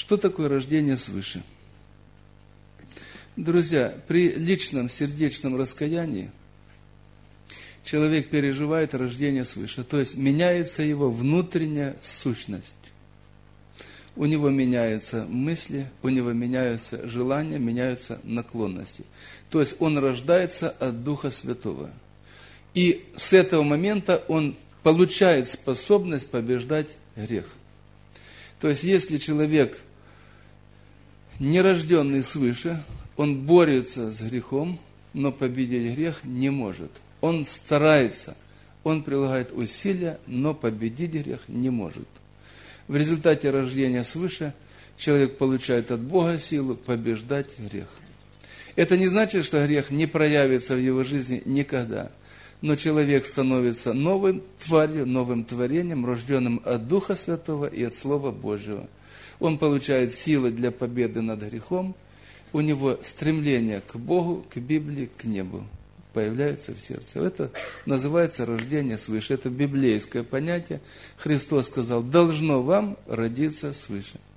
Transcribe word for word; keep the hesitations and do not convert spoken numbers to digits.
Что такое рождение свыше? Друзья, при личном сердечном раскаянии человек переживает рождение свыше, то есть меняется его внутренняя сущность. У него меняются мысли, у него меняются желания, меняются наклонности. То есть он рождается от Духа Святого. И с этого момента он получает способность побеждать грех. То есть если человек нерожденный свыше, он борется с грехом, но победить грех не может. Он старается, он прилагает усилия, но победить грех не может. В результате рождения свыше человек получает от Бога силу побеждать грех. Это не значит, что грех не проявится в его жизни никогда. Но человек становится новым тварью, новым творением, рожденным от Духа Святого и от Слова Божьего. Он получает силы для победы над грехом. У него стремление к Богу, к Библии, к небу появляется в сердце. Это называется рождение свыше. Это библейское понятие. Христос сказал: должно вам родиться свыше.